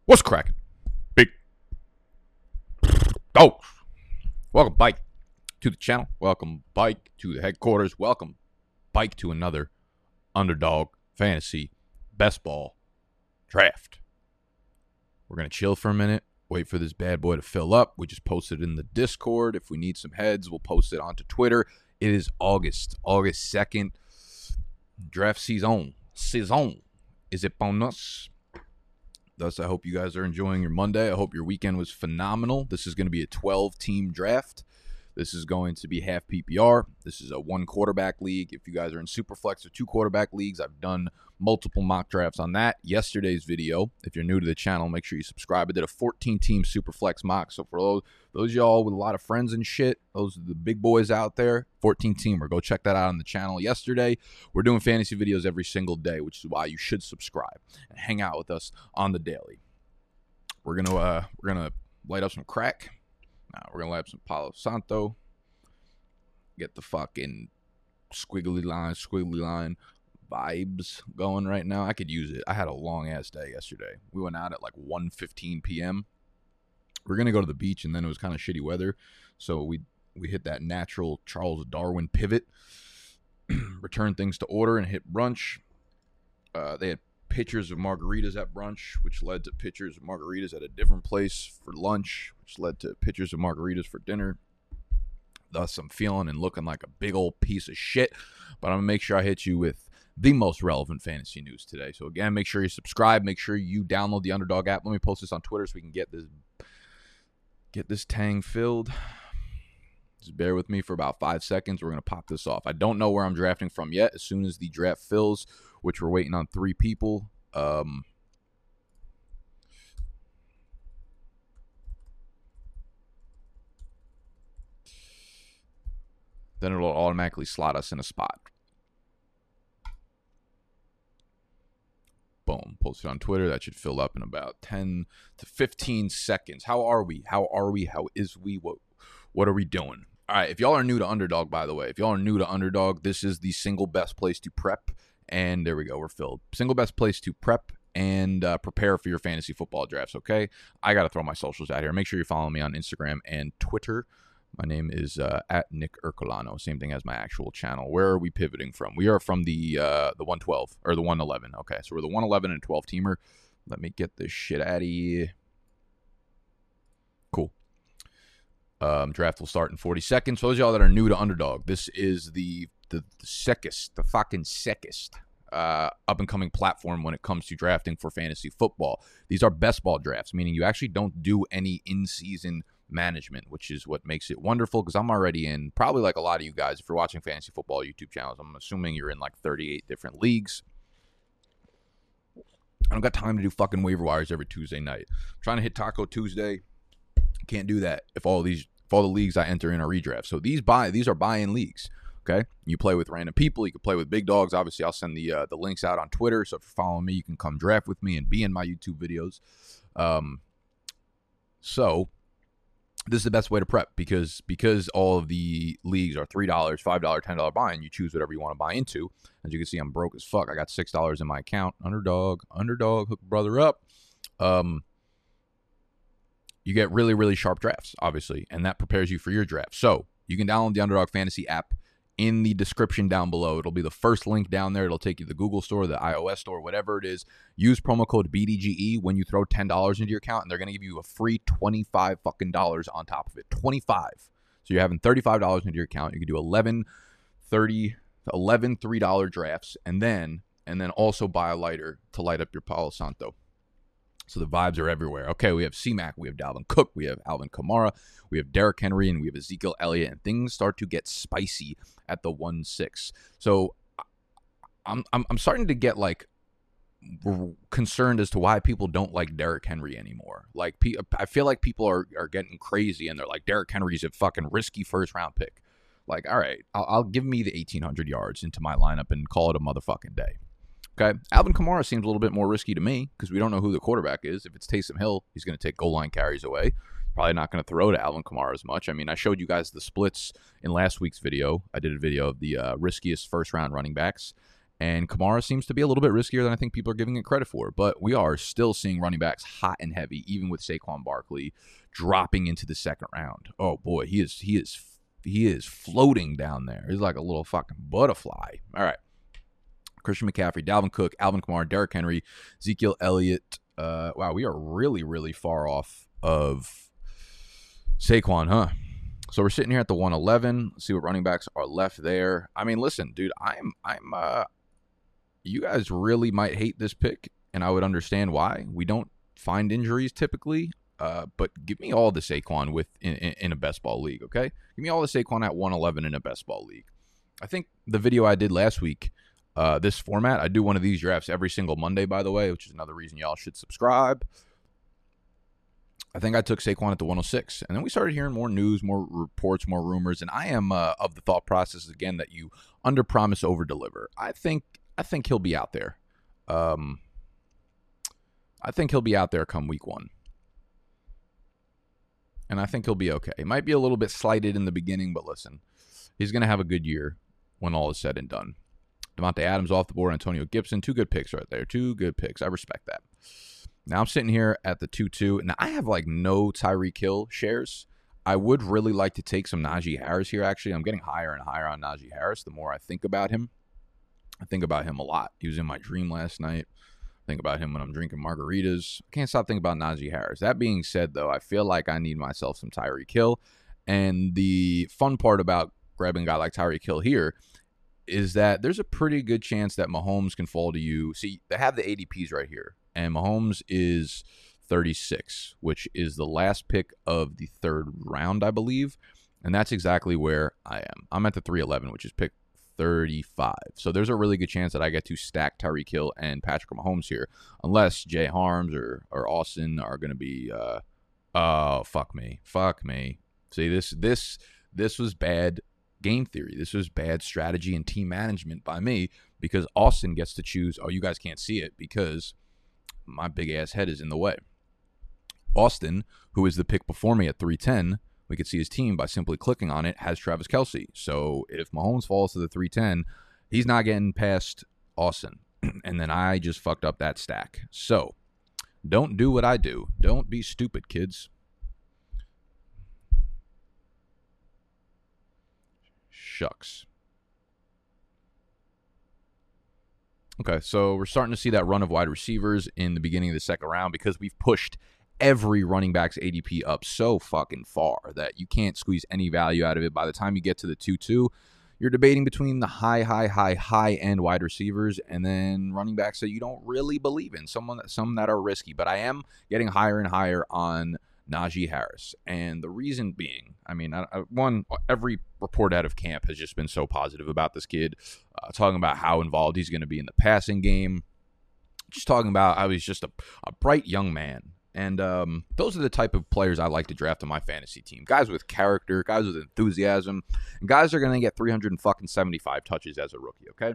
What's cracking? Big dogs. Welcome, Bike, to the channel. Welcome, Bike, to the headquarters. Welcome, Bike, to another Underdog Fantasy Best Ball Draft. We're going to chill for a minute, wait for this bad boy to fill up. We just posted in the Discord. If we need some heads, we'll post it onto Twitter. It is August 2nd. Draft season is upon us. Thus, I hope you guys are enjoying your Monday. I hope your weekend was phenomenal. This is going to be a 12-team draft. This is going to be half PPR. This is a one-quarterback league. If you guys are in Superflex or two-quarterback leagues, I've done multiple mock drafts on that. Yesterday's video, if you're new to the channel, make sure you subscribe. I did a 14-team Superflex mock. So for those of y'all with a lot of friends and shit, those are the big boys out there, 14-teamer. Go check that out on the channel yesterday. We're doing fantasy videos every single day, which is why you should subscribe and hang out with us on the daily. We're gonna light up some crack. We're gonna light up some Palo Santo. Get the fucking squiggly line vibes going right now. I could use it. I had a long ass day yesterday. We went out at like 1:15 p.m. We're gonna go to the beach, and then it was kind of shitty weather, so we hit that natural Charles Darwin pivot, return things to order, and hit brunch. They had pictures of margaritas at brunch, which led to pictures of margaritas at a different place for lunch, which led to pictures of margaritas for dinner. Thus, I'm feeling and looking like a big old piece of shit, but I'm going to make sure I hit you with the most relevant fantasy news today. So again, make sure you subscribe. Make sure you download the Underdog app. Let me post this on Twitter so we can get this tang filled. Just bear with me for about 5 seconds. We're going to pop this off. I don't know where I'm drafting from yet. As soon as the draft fills, which we're waiting on 3 people. Then it'll automatically slot us in a spot. Boom. Post it on Twitter. That should fill up in about 10 to 15 seconds. How are we? How is we? What are we doing? All right. If y'all are new to Underdog, by the way, if y'all are new to Underdog, this is the single best place to prep. And there we go. We're filled. Single best place to prep and prepare for your fantasy football drafts, okay? I got to throw my socials out here. Make sure you follow me on Instagram and Twitter. My name is at Nick Ercolano. Same thing as my actual channel. Where are we pivoting from? We are from the 112 or the 111. Okay, so we're the 111 and 12 teamer. Let me get this shit out of here. Cool. Draft will start in 40 seconds. For those of y'all that are new to Underdog, this is the fucking sickest up-and-coming platform when it comes to drafting for fantasy football. These are best ball drafts, meaning you actually don't do any in-season management, which is what makes it wonderful, because I'm already in, probably like a lot of you guys, if you're watching fantasy football YouTube channels, I'm assuming you're in like 38 different leagues. I don't got time to do fucking waiver wires every Tuesday night. I'm trying to hit Taco Tuesday. Can't do that if all the leagues I enter in are redrafts. So these are buy-in leagues. Okay, you play with random people. You can play with big dogs. Obviously, I'll send the links out on Twitter. So if you're following me, you can come draft with me and be in my YouTube videos. So this is the best way to prep because all of the leagues are $3, $5, $10 buy-in. You choose whatever you want to buy into. As you can see, I'm broke as fuck. I got $6 in my account. Underdog, hook brother up. You get really, really sharp drafts, obviously, and that prepares you for your draft. So you can download the Underdog Fantasy app in the description down below. It'll be the first link down there. It'll take you to the Google store, the iOS store, whatever it is. Use promo code BDGE when you throw $10 into your account, and they're going to give you a free $25 fucking dollars on top of it. 25. So you're having $35 into your account. You can do 11 $3 drafts, and then also buy a lighter to light up your Palo Santo. So the vibes are everywhere. Okay, we have C-Mac, we have Dalvin Cook, we have Alvin Kamara, we have Derrick Henry, and we have Ezekiel Elliott, and things start to get spicy at the 1-6. So I'm starting to get like concerned as to why people don't like Derrick Henry anymore. Like I feel like people are getting crazy, and they're like, Derrick Henry's a fucking risky first-round pick. Like, all right, I'll give me the 1,800 yards into my lineup and call it a motherfucking day. Okay, Alvin Kamara seems a little bit more risky to me because we don't know who the quarterback is. If it's Taysom Hill, he's going to take goal line carries away. Probably not going to throw to Alvin Kamara as much. I mean, I showed you guys the splits in last week's video. I did a video of the riskiest first-round running backs, And Kamara seems to be a little bit riskier than I think people are giving it credit for. But we are still seeing running backs hot and heavy, even with Saquon Barkley dropping into the second round. Oh boy, he is floating down there. He's like a little fucking butterfly. All right. Christian McCaffrey, Dalvin Cook, Alvin Kamara, Derrick Henry, Ezekiel Elliott. Wow, we are really, really far off of Saquon, huh? So we're sitting here at the 111. Let's see what running backs are left there. I mean, listen, dude, you guys really might hate this pick, and I would understand why. We don't find injuries typically, but give me all the Saquon in a best ball league, okay? Give me all the Saquon at 111 in a best ball league. I think the video I did last week, this format, I do one of these drafts every single Monday, by the way, which is another reason y'all should subscribe. I think I took Saquon at the 106, and then we started hearing more news, more reports, more rumors, and I am of the thought process, again, that you under-promise, over-deliver. I think he'll be out there. I think he'll be out there come week 1. And I think he'll be okay. He might be a little bit slighted in the beginning, but listen, he's going to have a good year when all is said and done. Devontae Adams off the board, Antonio Gibson, 2 good picks right there. 2 good picks. I respect that. Now I'm sitting here at the 2-2. Now I have like no Tyreek Hill shares. I would really like to take some Najee Harris here, actually. I'm getting higher and higher on Najee Harris the more I think about him. I think about him a lot. He was in my dream last night. I think about him when I'm drinking margaritas. I can't stop thinking about Najee Harris. That being said, though, I feel like I need myself some Tyreek Hill. And the fun part about grabbing a guy like Tyreek Hill here is that there's a pretty good chance that Mahomes can fall to you. See, they have the ADPs right here, and Mahomes is 36, which is the last pick of the 3rd round, I believe, and that's exactly where I am. I'm at the 311, which is pick 35. So there's a really good chance that I get to stack Tyreek Hill and Patrick Mahomes here, unless Jay Harms or Austin are going to be, fuck me. See, this was bad game theory. This was bad strategy and team management by me, because Austin gets to choose. Oh, you guys can't see it because my big ass head is in the way. Austin, who is the pick before me at 310, we could see his team by simply clicking on it, has Travis Kelce. So if Mahomes falls to the 310, he's not getting past Austin. And then I just fucked up that stack. So don't do what I do. Don't be stupid, kids. Shucks. Okay, so we're starting to see that run of wide receivers in the beginning of the second round because we've pushed every running back's ADP up so fucking far that you can't squeeze any value out of it. By the time you get to the 2-2, you're debating between the high-end wide receivers and then running backs that you don't really believe in, some that are risky. But I am getting higher and higher on Najee Harris. And the reason being, I mean, every report out of camp has just been so positive about this kid, talking about how involved he's going to be in the passing game, just talking about how he's just a bright young man. And those are the type of players I like to draft on my fantasy team. Guys with character, guys with enthusiasm, and guys are going to get 375 touches as a rookie, okay?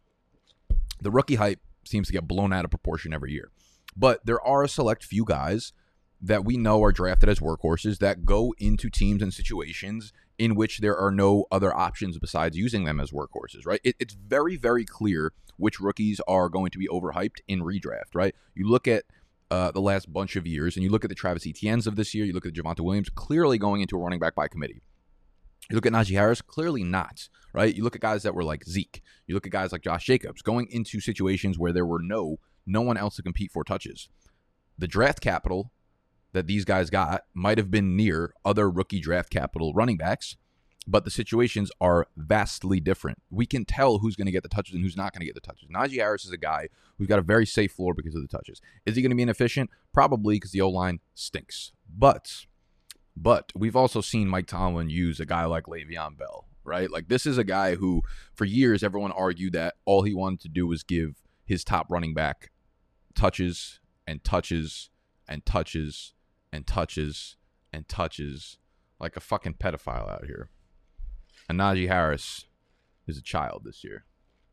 The rookie hype seems to get blown out of proportion every year. But there are a select few guys that we know are drafted as workhorses that go into teams and situations in which there are no other options besides using them as workhorses, right? It's very, very clear which rookies are going to be overhyped in redraft, right? You look at the last bunch of years, and you look at the Travis Etiennes of this year, you look at Javonte Williams, clearly going into a running back by committee. You look at Najee Harris, clearly not, right? You look at guys that were like Zeke. You look at guys like Josh Jacobs going into situations where there were no one else to compete for touches. The draft capital that these guys got might have been near other rookie draft capital running backs, but the situations are vastly different. We can tell who's going to get the touches and who's not going to get the touches. Najee Harris is a guy who's got a very safe floor because of the touches. Is he going to be inefficient? Probably, because the O-line stinks. But we've also seen Mike Tomlin use a guy like Le'Veon Bell, right? Like, this is a guy who, for years, everyone argued that all he wanted to do was give his top running back touches and touches and touches and touches and touches, like a fucking pedophile out here. And Najee Harris is a child this year.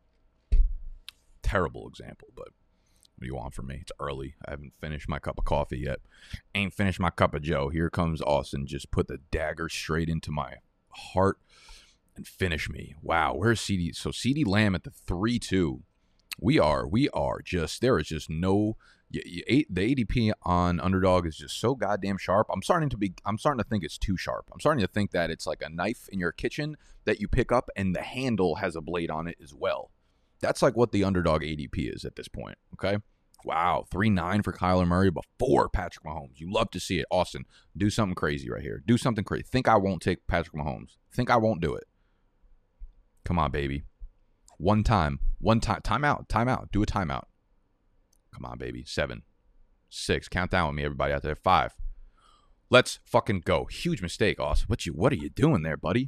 Terrible example, but what do you want from me? It's early. I haven't finished my cup of coffee yet. Ain't finished my cup of Joe. Here comes Austin. Just put the dagger straight into my heart and finish me. Wow, where's CeeDee? So CeeDee Lamb at the 3-2. We are just, there is just no, the ADP on Underdog is just so goddamn sharp. I'm starting to think it's too sharp. I'm starting to think that it's like a knife in your kitchen that you pick up and the handle has a blade on it as well. That's like what the Underdog ADP is at this point, okay? Wow, 3.9 for Kyler Murray before Patrick Mahomes. You love to see it. Austin, do something crazy right here. Do something crazy. Think I won't take Patrick Mahomes. Think I won't do it. Come on, baby. One time. Timeout. Do a timeout. Come on, baby. 7, 6. Count down with me, everybody out there. 5. Let's fucking go. Huge mistake, Austin. What are you doing there, buddy?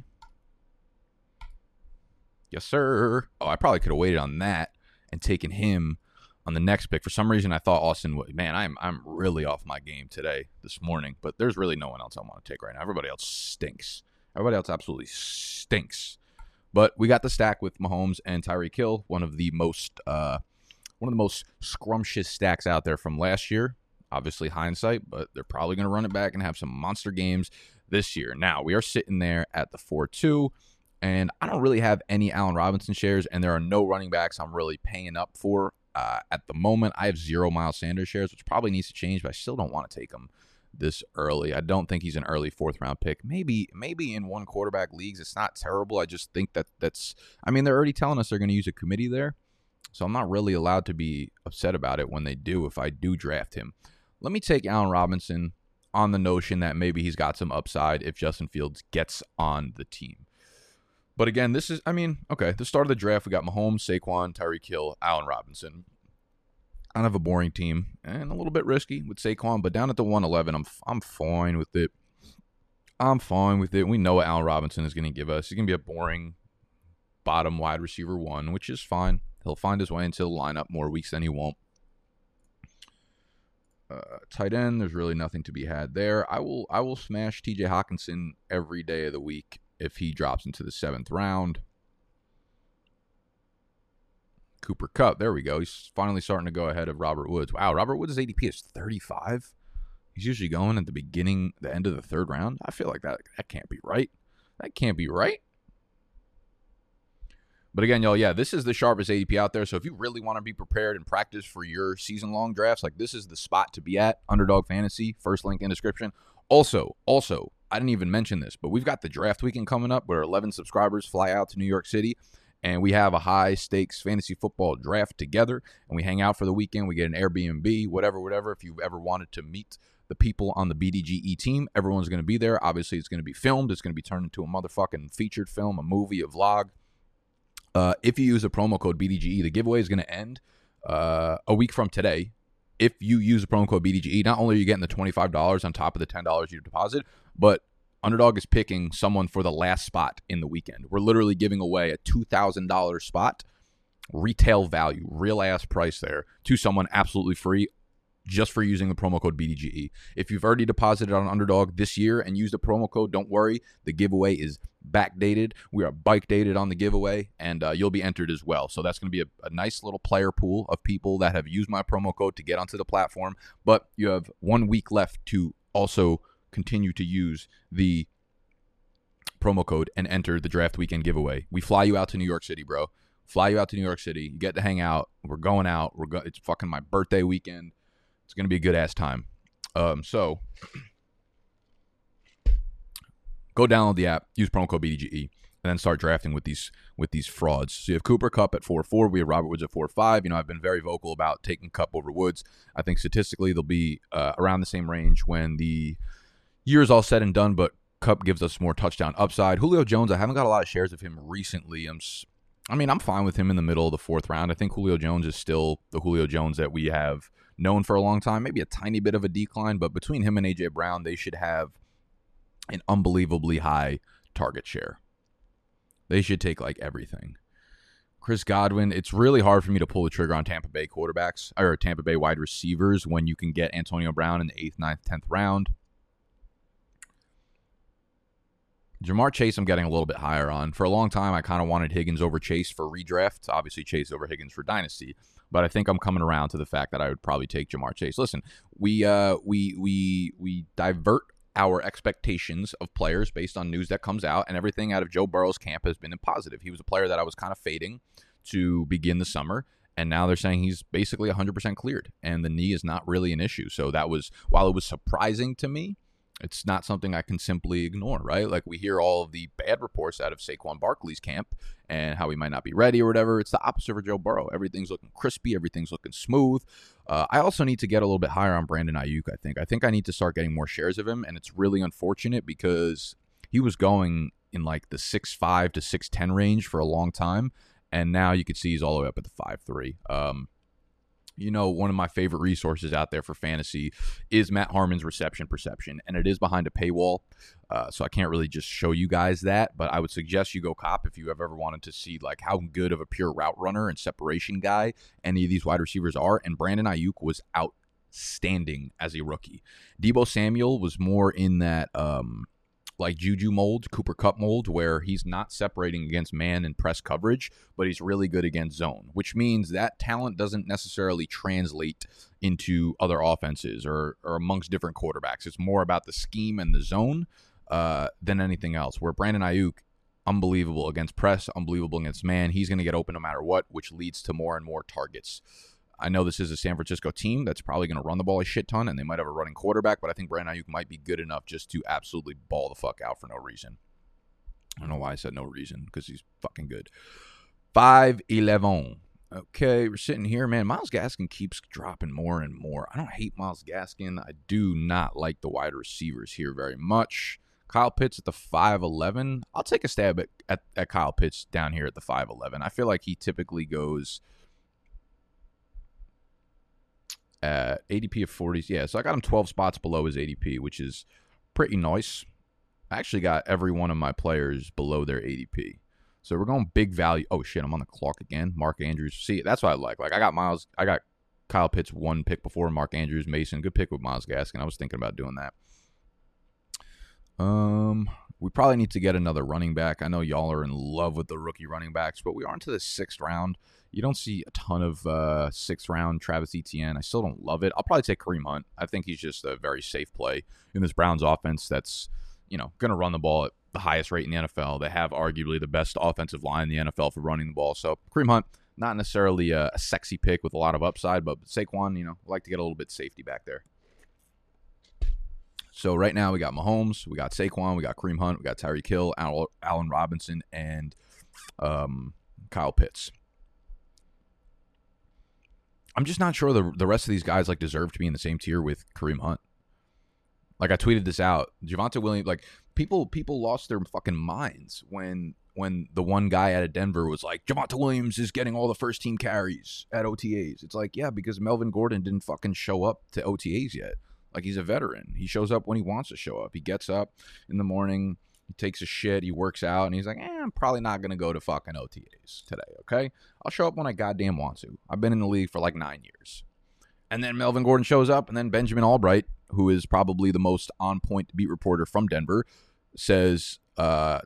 Yes, sir. Oh, I probably could have waited on that and taken him on the next pick. For some reason, I thought Austin would. Man, I'm really off my game this morning. But there's really no one else I want to take right now. Everybody else stinks. Everybody else absolutely stinks. But we got the stack with Mahomes and Tyreek Hill, one of the most scrumptious stacks out there from last year. Obviously, hindsight, but they're probably going to run it back and have some monster games this year. Now, we are sitting there at the 4-2. And I don't really have any Allen Robinson shares, and there are no running backs I'm really paying up for at the moment. I have 0 Miles Sanders shares, which probably needs to change, but I still don't want to take him this early. I don't think he's an early 4th-round pick. Maybe in one quarterback leagues, it's not terrible. I just think that's – I mean, they're already telling us they're going to use a committee there, so I'm not really allowed to be upset about it when they do if I do draft him. Let me take Allen Robinson on the notion that maybe he's got some upside if Justin Fields gets on the team. But again, this is, the start of the draft, we got Mahomes, Saquon, Tyreek Hill, Allen Robinson. Kind of a boring team and a little bit risky with Saquon, but down at the 111, I'm fine with it. I'm fine with it. We know what Allen Robinson is going to give us. He's going to be a boring bottom wide receiver 1, which is fine. He'll find his way into the lineup more weeks than he won't. Tight end, there's really nothing to be had there. I will smash TJ Hawkinson every day of the week if he drops into the 7th round. Cooper Kupp, there we go. He's finally starting to go ahead of Robert Woods. Wow, Robert Woods' ADP is 35. He's usually going at the end of the 3rd round. I feel like that can't be right. That can't be right. But again, y'all, yeah, this is the sharpest ADP out there. So if you really want to be prepared and practice for your season-long drafts, like this is the spot to be at. Underdog Fantasy, first link in description. Also, I didn't even mention this, but we've got the draft weekend coming up where 11 subscribers fly out to New York City, and we have a high-stakes fantasy football draft together, and we hang out for the weekend. We get an Airbnb, whatever. If you've ever wanted to meet the people on the BDGE team, everyone's going to be there. Obviously, it's going to be filmed. It's going to be turned into a motherfucking featured film, a movie, a vlog. If you use the promo code BDGE, the giveaway is going to end a week from today. If you use the promo code BDGE, not only are you getting the $25 on top of the $10 you deposit, but Underdog is picking someone for the last spot in the weekend. We're literally giving away a $2,000 spot, retail value, real ass price there, to someone absolutely free just for using the promo code BDGE. If you've already deposited on Underdog this year and used the promo code, don't worry. The giveaway is backdated. We are bike dated on the giveaway, and you'll be entered as well. So that's going to be a nice little player pool of people that have used my promo code to get onto the platform. But you have 1 week left to also continue to use the promo code and enter the draft weekend giveaway. We fly you out to New York City, bro. Fly you out to New York City. You get to hang out. We're going out. It's fucking my birthday weekend. It's going to be a good-ass time. So go download the app, use promo code BDGE, and then start drafting with these frauds. So you have Cooper Kupp at 4.4. We have Robert Woods at 4.5. I've been very vocal about taking Kupp over Woods. I think statistically they'll be around the same range when the year is all said and done, but Kupp gives us more touchdown upside. Julio Jones, I haven't got a lot of shares of him recently. I'm fine with him in the middle of the 4th round. I think Julio Jones is still the Julio Jones that we have known for a long time. Maybe a tiny bit of a decline, but between him and A.J. Brown, they should have an unbelievably high target share. They should take like everything. Chris Godwin, it's really hard for me to pull the trigger on Tampa Bay quarterbacks or Tampa Bay wide receivers when you can get Antonio Brown in the 8th, 9th, 10th round. Jamar Chase, I'm getting a little bit higher on. For a long time, I kind of wanted Higgins over Chase for redraft. Obviously, Chase over Higgins for dynasty. But I think I'm coming around to the fact that I would probably take Jamar Chase. Listen, we divert our expectations of players based on news that comes out, and everything out of Joe Burrow's camp has been positive. He was a player that I was kind of fading to begin the summer, And now they're saying he's basically 100% cleared, and the knee is not really an issue. So that was, while it was surprising to me, it's not something I can simply ignore, right? Like, we hear all of the bad reports out of Saquon Barkley's camp and how he might not be ready or whatever. It's the opposite for Joe Burrow. Everything's looking crispy. Everything's looking smooth. I also need to get a little bit higher on Brandon Ayuk, I think. I think I need to start getting more shares of him, and it's really unfortunate because he was going in like the 6'5 to 6'10 range for a long time, and now you can see he's all the way up at the 5'3". One of my favorite resources out there for fantasy is Matt Harmon's reception perception, and it is behind a paywall, so I can't really just show you guys that, but I would suggest you go cop if you have ever wanted to see like how good of a pure route runner and separation guy any of these wide receivers are, and Brandon Ayuk was outstanding as a rookie. Deebo Samuel was more in that like Juju mold, Cooper Kupp mold, where he's not separating against man and press coverage, but he's really good against zone, which means that talent doesn't necessarily translate into other offenses or amongst different quarterbacks. It's more about the scheme and the zone than anything else, where Brandon Ayuk, unbelievable against press, unbelievable against man. He's going to get open no matter what, which leads to more and more targets. I know this is a San Francisco team that's probably going to run the ball a shit ton, and they might have a running quarterback, but I think Brandon Ayuk might be good enough just to absolutely ball the fuck out for no reason. I don't know why I said no reason, because he's fucking good. 5'11". Okay, we're sitting here, man. Myles Gaskin keeps dropping more and more. I don't hate Myles Gaskin. I do not like the wide receivers here very much. Kyle Pitts at the 5'11". I'll take a stab at Kyle Pitts down here at the 5'11". I feel like he typically goes at ADP of 40s. Yeah, so I got him 12 spots below his ADP, which is pretty nice. I actually got every one of my players below their ADP. So we're going big value. Oh, shit, I'm on the clock again. Mark Andrews. See, that's what I like. Like, I got Kyle Pitts one pick before Mark Andrews, Mason. Good pick with Myles Gaskin. I was thinking about doing that. We probably need to get another running back. I know y'all are in love with the rookie running backs, but we are into the 6th round. You don't see a ton of 6th round Travis Etienne. I still don't love it. I'll probably take Kareem Hunt. I think he's just a very safe play in this Browns offense that's, going to run the ball at the highest rate in the NFL. They have arguably the best offensive line in the NFL for running the ball. So Kareem Hunt, not necessarily a sexy pick with a lot of upside, but Saquon, like to get a little bit safety back there. So right now we got Mahomes, we got Saquon, we got Kareem Hunt, we got Tyreek Hill, Allen Robinson, and Kyle Pitts. I'm just not sure the rest of these guys deserve to be in the same tier with Kareem Hunt. Like, I tweeted this out. Javonte Williams, people lost their fucking minds when the one guy out of Denver was like, Javonte Williams is getting all the first team carries at OTAs. It's like, yeah, because Melvin Gordon didn't fucking show up to OTAs yet. Like, he's a veteran. He shows up when he wants to show up. He gets up in the morning, he takes a shit, he works out, and he's like, I'm probably not going to go to fucking OTAs today, okay? I'll show up when I goddamn want to. I've been in the league for 9 years. And then Melvin Gordon shows up, and then Benjamin Albright, who is probably the most on-point beat reporter from Denver, says, what's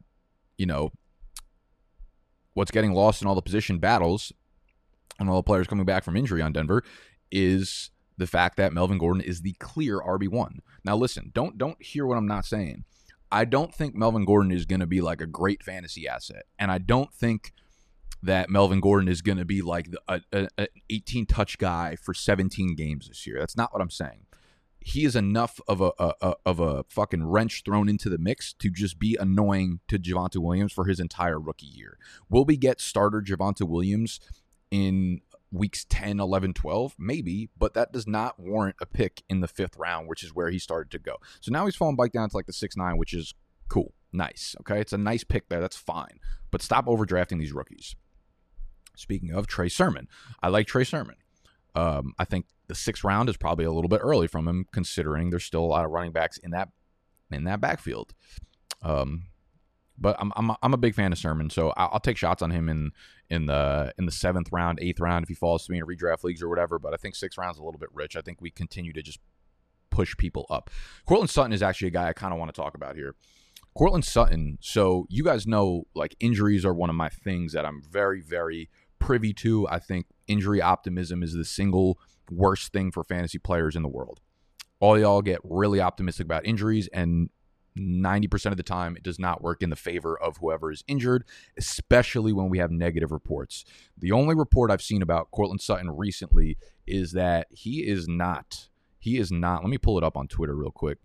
getting lost in all the position battles and all the players coming back from injury on Denver is the fact that Melvin Gordon is the clear RB1. Now, listen, don't hear what I'm not saying. I don't think Melvin Gordon is going to be a great fantasy asset, and I don't think that Melvin Gordon is going to be an 18-touch guy for 17 games this year. That's not what I'm saying. He is enough of a fucking wrench thrown into the mix to just be annoying to Javonte Williams for his entire rookie year. Will we get starter Javonte Williams in weeks 10, 11, 12? Maybe, but that does not warrant a pick in the 5th round, which is where he started to go. So now he's falling back down to the 6'9", which is cool. Nice. Okay, it's a nice pick there. That's fine. But stop overdrafting these rookies. Speaking of Trey Sermon, I like Trey Sermon. I think the 6th round is probably a little bit early from him, considering there's still a lot of running backs in that backfield. But I'm a big fan of Sermon, so I'll take shots on him in the 7th round, 8th round if he falls to me in redraft leagues or whatever. But I think 6th round is a little bit rich. I think we continue to just push people up. Courtland Sutton is actually a guy I kind of want to talk about here. Courtland Sutton. So you guys know, injuries are one of my things that I'm very, very privy to. I think injury optimism is the single worst thing for fantasy players in the world. All y'all get really optimistic about injuries, and 90% of the time, it does not work in the favor of whoever is injured, especially when we have negative reports. The only report I've seen about Courtland Sutton recently is that he is not. Let me pull it up on Twitter real quick.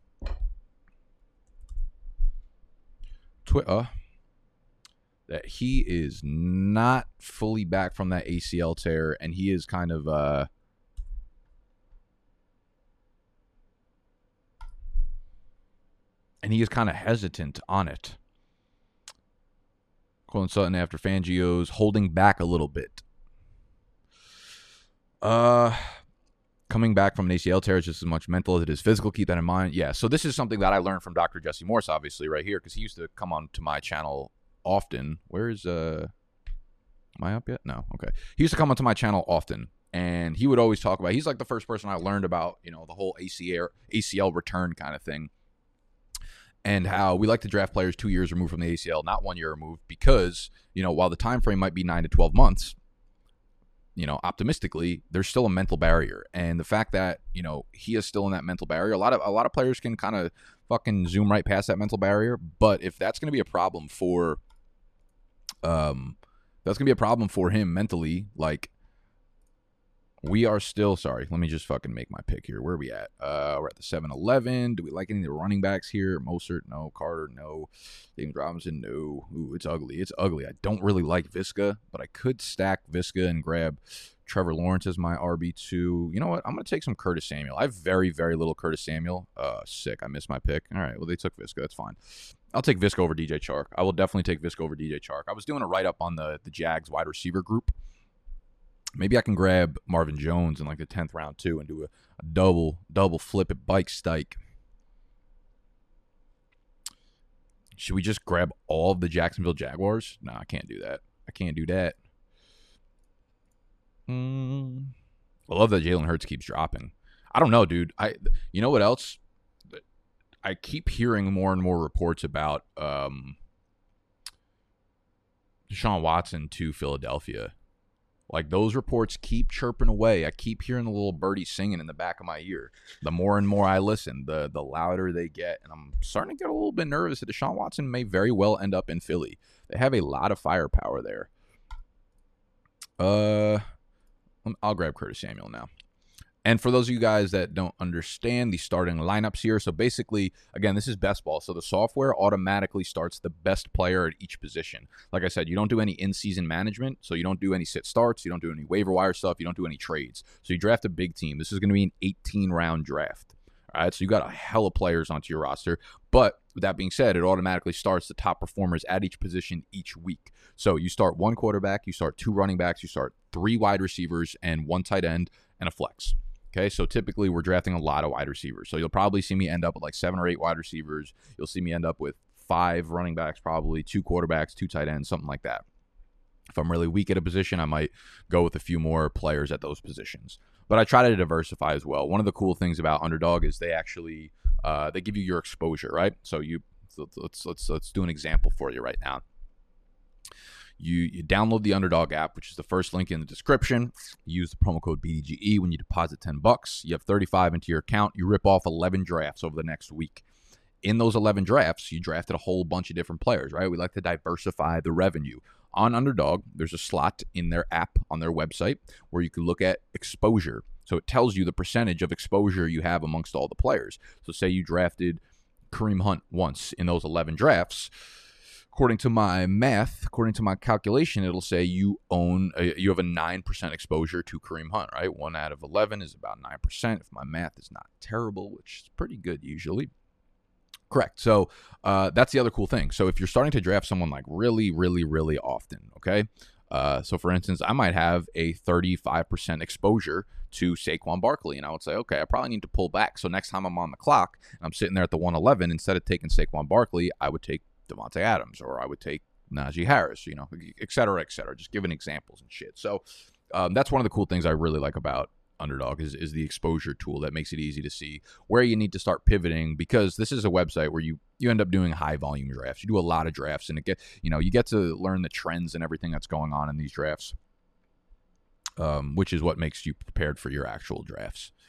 Twitter. That he is not fully back from that ACL tear, and he is kind of hesitant on it. Courtland Sutton after Fangio's holding back a little bit. Coming back from an ACL tear is just as much mental as it is physical. Keep that in mind. Yeah, so this is something that I learned from Dr. Jesse Morse, obviously, right here, because he used to come on to my channel often. Where's am I up yet? No. Okay. He used to come onto my channel often, and he would always talk about, he's like the first person I learned about, the whole ACL return kind of thing, and how we like to draft players 2 years removed from the ACL, not 1 year removed, because, while the time frame might be 9 to 12 months, optimistically, there's still a mental barrier. And the fact that, he is still in that mental barrier, a lot of players can kind of fucking zoom right past that mental barrier. But if that's going to be a problem for him mentally, like, we are still, sorry, let me just fucking make my pick here. Where are we at? We're at the 7-Eleven. Do we like any of the running backs here? Mostert, no. Carter, no. James Robinson, no. Ooh, it's ugly. I don't really like Visca, but I could stack Visca and grab Trevor Lawrence as my RB2. You know what? I'm going to take some Curtis Samuel. I have very, very little Curtis Samuel. Sick. I missed my pick. All right, well, they took Visca. That's fine. I'll take Visca over DJ Chark. I will definitely take Visca over DJ Chark. I was doing a write-up on the Jags wide receiver group. Maybe I can grab Marvin Jones in like the 10th round too and do a double flip at Bike Stike. Should we just grab all of the Jacksonville Jaguars? No, I can't do that. I love that Jalen Hurts keeps dropping. I don't know, dude. You know what else? I keep hearing more and more reports about Deshaun Watson to Philadelphia. Like, those reports keep chirping away. I keep hearing the little birdie singing in the back of my ear. The more and more I listen, the louder they get. And I'm starting to get a little bit nervous that Deshaun Watson may very well end up in Philly. They have a lot of firepower there. I'll grab Curtis Samuel now. And for those of you guys that don't understand the starting lineups here, so basically, again, this is best ball. So the software automatically starts the best player at each position. Like I said, you don't do any in-season management, so you don't do any sit starts, you don't do any waiver wire stuff, you don't do any trades. So you draft a big team. This is going to be an 18-round draft. All right, so you got a hell of players onto your roster. But with that being said, it automatically starts the top performers at each position each week. So you start 1 quarterback, you start 2 running backs, you start 3 wide receivers, and 1 tight end, and a flex. Okay, so typically we're drafting a lot of wide receivers. So you'll probably see me end up with like 7 or 8 wide receivers. You'll see me end up with 5 running backs, probably 2 quarterbacks, 2 tight ends, something like that. If I'm really weak at a position, I might go with a few more players at those positions. But I try to diversify as well. One of the cool things about Underdog is they actually they give you your exposure, right? So let's do an example for you right now. You download the Underdog app, which is the first link in the description. You use the promo code BDGE when you deposit $10. You have 35 into your account. You rip off 11 drafts over the next week. In those 11 drafts, you drafted a whole bunch of different players, right? We like to diversify the revenue. On Underdog, there's a slot in their app on their website where you can look at exposure. So it tells you the percentage of exposure you have amongst all the players. So say you drafted Kareem Hunt once in those 11 drafts. According to my math, according to my calculation, it'll say you have a 9% exposure to Kareem Hunt, right? 1 out of 11 is about 9%. If my math is not terrible, which is pretty good usually. Correct. So that's the other cool thing. So if you're starting to draft someone like really, really, really often, okay? So for instance, I might have a 35% exposure to Saquon Barkley, and I would say, okay, I probably need to pull back. So next time I'm on the clock and I'm sitting there at the 111, instead of taking Saquon Barkley, I would take Devontae Adams, or I would take Najee Harris, et cetera, just giving examples and shit. So that's one of the cool things I really like about Underdog is the exposure tool that makes it easy to see where you need to start pivoting, because this is a website where you end up doing high volume drafts. You do a lot of drafts, and you get to learn the trends and everything that's going on in these drafts, which is what makes you prepared for your actual drafts.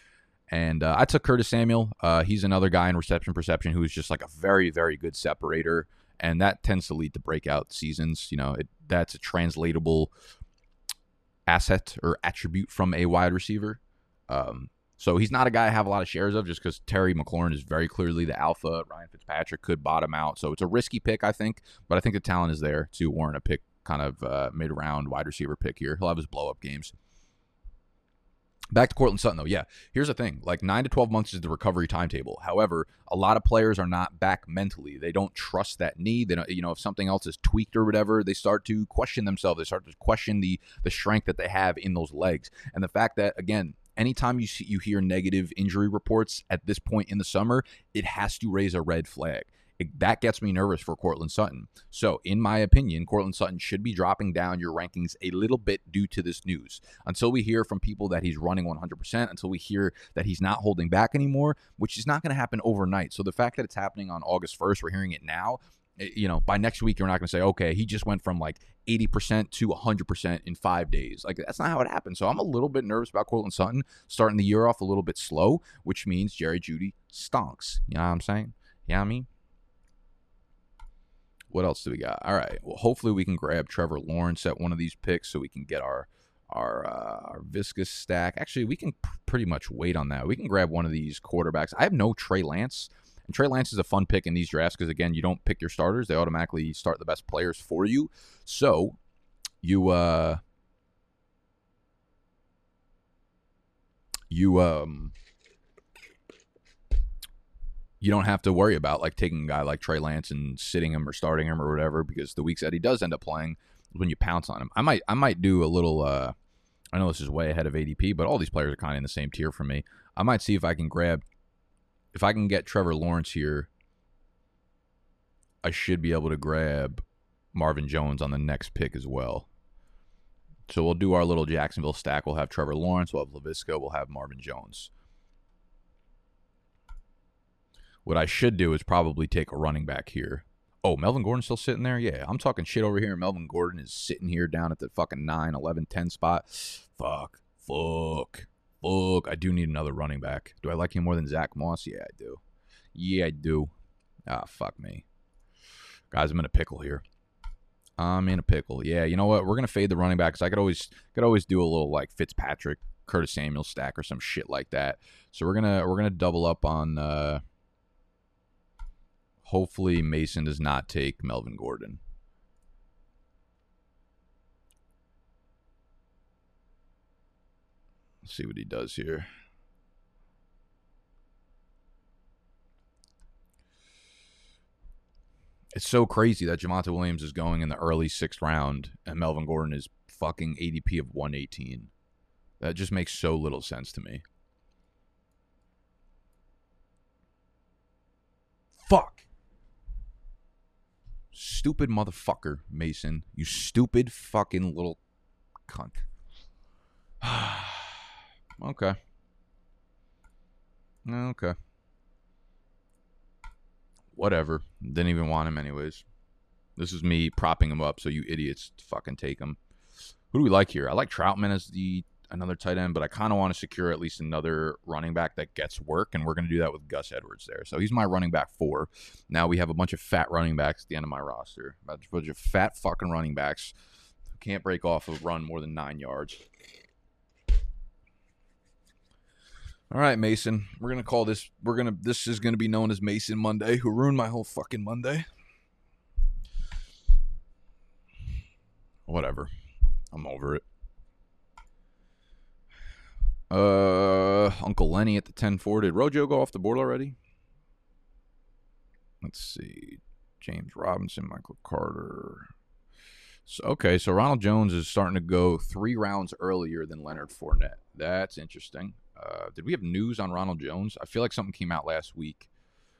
And I took Curtis Samuel. He's another guy in reception perception who's just like a very, very good separator. And that tends to lead to breakout seasons. That's a translatable asset or attribute from a wide receiver. So he's not a guy I have a lot of shares of just because Terry McLaurin is very clearly the alpha. Ryan Fitzpatrick could bottom out. So it's a risky pick, I think. But I think the talent is there to warrant a pick, kind of mid-round wide receiver pick here. He'll have his blow-up games. Back to Courtland Sutton, though. Yeah, here's the thing. Like 9 to 12 months is the recovery timetable. However, a lot of players are not back mentally. They don't trust that knee. They don't, if something else is tweaked or whatever, they start to question themselves. They start to question the strength that they have in those legs. And the fact that, again, anytime you hear negative injury reports at this point in the summer, it has to raise a red flag. That gets me nervous for Courtland Sutton. So, in my opinion, Courtland Sutton should be dropping down your rankings a little bit due to this news. Until we hear from people that he's running 100%, until we hear that he's not holding back anymore, which is not going to happen overnight. So, the fact that it's happening on August 1st, we're hearing it now, by next week, you're not going to say, okay, he just went from like 80% to 100% in 5 days. Like, that's not how it happened. So, I'm a little bit nervous about Courtland Sutton starting the year off a little bit slow, which means Jerry Jeudy stonks. You know what I'm saying? You know what I mean? What else do we got? All right. Well, hopefully we can grab Trevor Lawrence at one of these picks so we can get our viscous stack. Actually, we can pretty much wait on that. We can grab one of these quarterbacks. I have no Trey Lance. And Trey Lance is a fun pick in these drafts because, again, you don't pick your starters. They automatically start the best players for you. So you don't have to worry about like taking a guy like Trey Lance and sitting him or starting him or whatever, because the weeks that he does end up playing is when you pounce on him. I might do a little I know this is way ahead of ADP, but all these players are kind of in the same tier for me. I might see if I can get Trevor Lawrence here, I should be able to grab Marvin Jones on the next pick as well. So we'll do our little Jacksonville stack. We'll have Trevor Lawrence, we'll have Laviska, we'll have Marvin Jones. What I should do is probably take a running back here. Oh, Melvin Gordon's still sitting there? Yeah, I'm talking shit over here. Melvin Gordon is sitting here down at the fucking 9, 11, 10 spot. Fuck. I do need another running back. Do I like him more than Zach Moss? Yeah, I do. Ah, fuck me. Guys, I'm in a pickle here. Yeah, you know what? We're going to fade the running back because I could always do a little like Fitzpatrick, Curtis Samuel stack or some shit like that. So we're gonna double up on hopefully Mason does not take Melvin Gordon. Let's see what he does here. It's so crazy that Javonte Williams is going in the early 6th round and Melvin Gordon is fucking ADP of 118. That just makes so little sense to me. Fuck. Stupid motherfucker, Mason. You stupid fucking little cunt. Okay. Whatever. Didn't even want him anyways. This is me propping him up so you idiots fucking take him. Who do we like here? I like Troutman as another tight end, but I kind of want to secure at least another running back that gets work, and we're going to do that with Gus Edwards there. So he's my running back 4. Now we have a bunch of fat running backs at the end of my roster. A bunch of fat fucking running backs who can't break off a run more than 9 yards. All right, Mason. We're going to call this, this is going to be known as Mason Monday, who ruined my whole fucking Monday. Whatever. I'm over it. Uncle Lenny at the 10-4. Did Rojo go off the board already? Let's see. James Robinson, Michael Carter. So Ronald Jones is starting to go 3 rounds earlier than Leonard Fournette. That's interesting. Did we have news on Ronald Jones? I feel like something came out last week.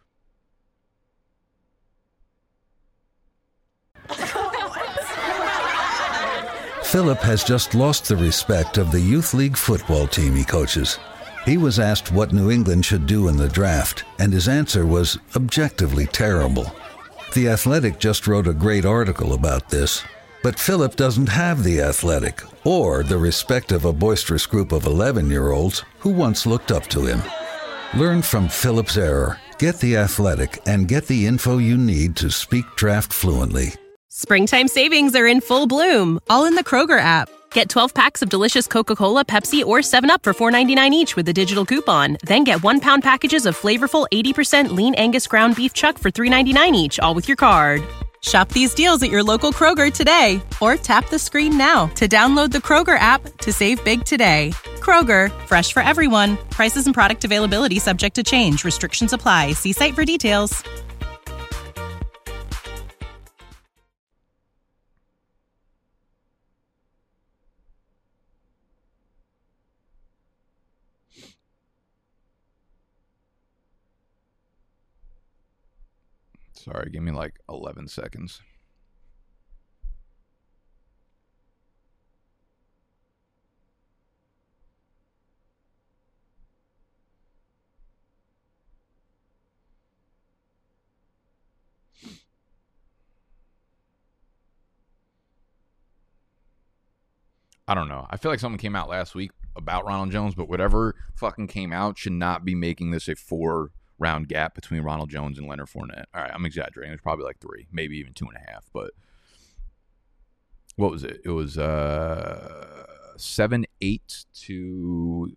Philip has just lost the respect of the youth league football team he coaches. He was asked what New England should do in the draft, and his answer was objectively terrible. The Athletic just wrote a great article about this, but Philip doesn't have the Athletic or the respect of a boisterous group of 11-year-olds who once looked up to him. Learn from Philip's error. Get The Athletic and get the info you need to speak draft fluently. Springtime savings are in full bloom, all in the Kroger app. Get 12 packs of delicious Coca-Cola, Pepsi, or 7-Up for $4.99 each with a digital coupon. Then get 1-pound packages of flavorful 80% lean Angus ground beef chuck for $3.99 each, all with your card. Shop these deals at your local Kroger today, or tap the screen now to download the Kroger app to save big today. Kroger, fresh for everyone. Prices and product availability subject to change. Restrictions apply. See site for details. Sorry, give me like 11 seconds. I don't know. I feel like something came out last week about Ronald Jones, but whatever fucking came out should not be making this a 4-round gap between Ronald Jones and Leonard Fournette. All right, I'm exaggerating. It's probably like 3, maybe even 2.5. But what was it? It was 7-8 to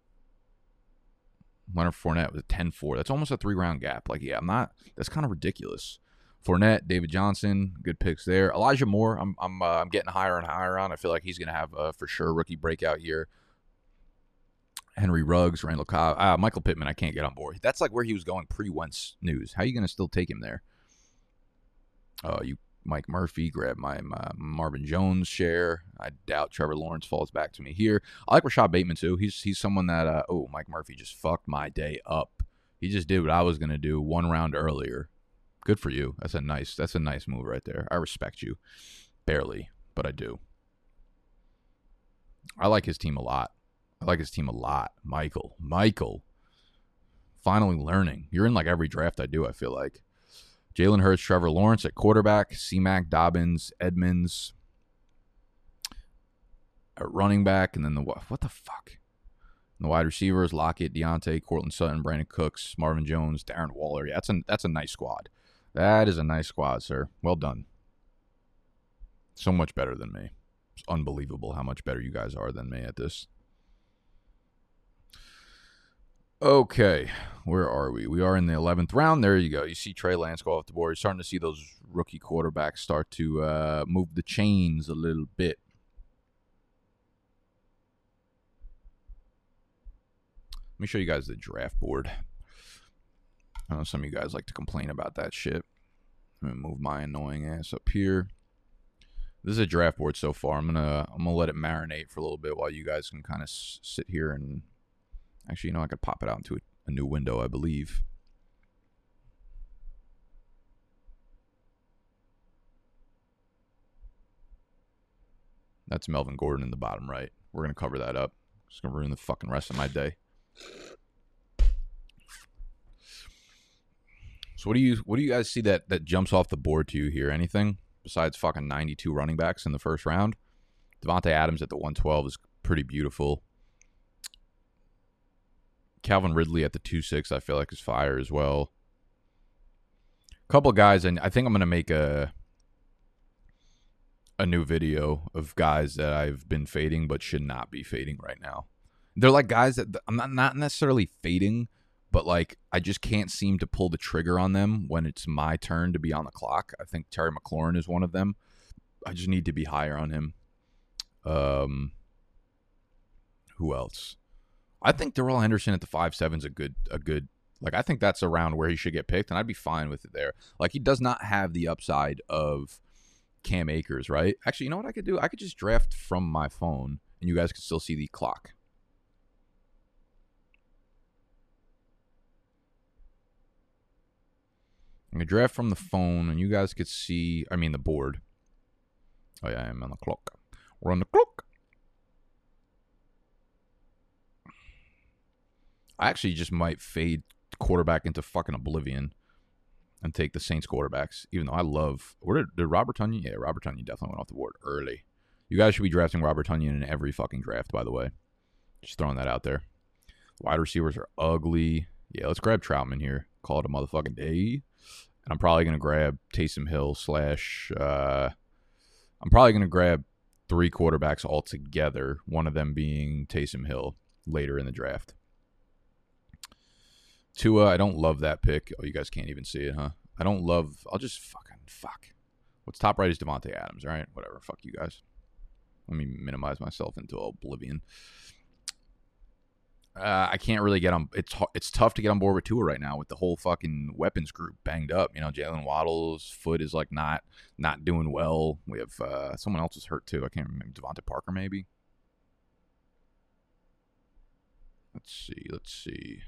Leonard Fournette was a 10-4. That's almost a 3-round gap. Like, yeah, I'm not. That's kind of ridiculous. Fournette, David Johnson, good picks there. Elijah Moore, I'm getting higher and higher on. I feel like he's going to have for sure rookie breakout year. Henry Ruggs, Randall Cobb, Michael Pittman. I can't get on board. That's like where he was going pre-Wentz news. How are you going to still take him there? Mike Murphy, grab my Marvin Jones share. I doubt Trevor Lawrence falls back to me here. I like Rashad Bateman too. He's someone that Mike Murphy just fucked my day up. He just did what I was going to do 1 round earlier. Good for you. That's a nice move right there. I respect you. Barely, but I do. I like his team a lot. Michael. Finally learning. You're in like every draft I do, I feel like. Jalen Hurts, Trevor Lawrence at quarterback, C-Mac, Dobbins, Edmonds at running back, and then what the fuck? And the wide receivers, Lockett, Deontay, Cortland Sutton, Brandon Cooks, Marvin Jones, Darren Waller. Yeah, that's a nice squad. That is a nice squad, sir. Well done. So much better than me. It's unbelievable how much better you guys are than me at this. Okay, where are we? We are in the 11th round. There you go. You see Trey Lance go off the board. You're starting to see those rookie quarterbacks start to move the chains a little bit. Let me show you guys the draft board. I know some of you guys like to complain about that shit. I'm gonna move my annoying ass up here. This is a draft board so far. I'm gonna let it marinate for a little bit while you guys can kind of sit here and actually, I could pop it out into a new window, I believe. That's Melvin Gordon in the bottom right. We're gonna cover that up. It's gonna ruin the fucking rest of my day. So what do you guys see that jumps off the board to you here? Anything besides fucking 92 running backs in the first round? Devontae Adams at the 112 is pretty beautiful. Calvin Ridley at the 2.6 I feel like is fire as well. A couple of guys, and I think I'm going to make a new video of guys that I've been fading but should not be fading right now. They're like guys that I'm not necessarily fading, but like I just can't seem to pull the trigger on them when it's my turn to be on the clock. I think Terry McLaurin is one of them. I just need to be higher on him. Who else? I think Darrell Henderson at the 5.7 is a good. Like I think that's around where he should get picked, and I'd be fine with it there. Like he does not have the upside of Cam Akers, right? Actually, you know what I could do? I could just draft from my phone, and you guys can still see the clock. I'm going to draft from the phone, and you guys could see, the board. Oh, yeah, I'm on the clock. We're on the clock. I actually just might fade quarterback into fucking oblivion and take the Saints quarterbacks, even though I love... Did Robert Tonyan? Yeah, Robert Tonyan definitely went off the board early. You guys should be drafting Robert Tonyan in every fucking draft, by the way. Just throwing that out there. Wide receivers are ugly. Yeah, let's grab Troutman here. Call it a motherfucking day. And I'm probably going to grab Taysom Hill I'm probably going to grab 3 quarterbacks altogether, one of them being Taysom Hill later in the draft. Tua, I don't love that pick. Oh, you guys can't even see it, huh? I'll just fuck. What's top right is Devontae Adams, all right? Whatever, fuck you guys. Let me minimize myself into oblivion. I can't really get on. It's tough to get on board with Tua right now with the whole fucking weapons group banged up. You know, Jalen Waddle's foot is like not doing well. We have someone else is hurt too. I can't remember. Devontae Parker maybe. Let's see.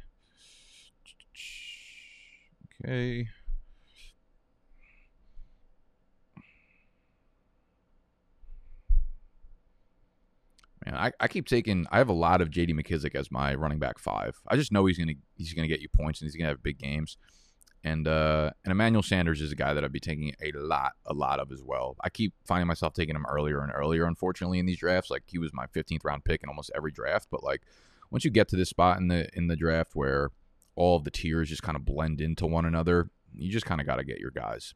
Okay. Man, I keep taking. I have a lot of J.D. McKissick as my running back 5. I just know he's gonna get you points and he's gonna have big games. And Emmanuel Sanders is a guy that I'd be taking a lot of as well. I keep finding myself taking him earlier and earlier, unfortunately, in these drafts. Like he was my 15th round pick in almost every draft. But like once you get to this spot in the draft where all of the tiers just kind of blend into one another, you just kind of got to get your guys.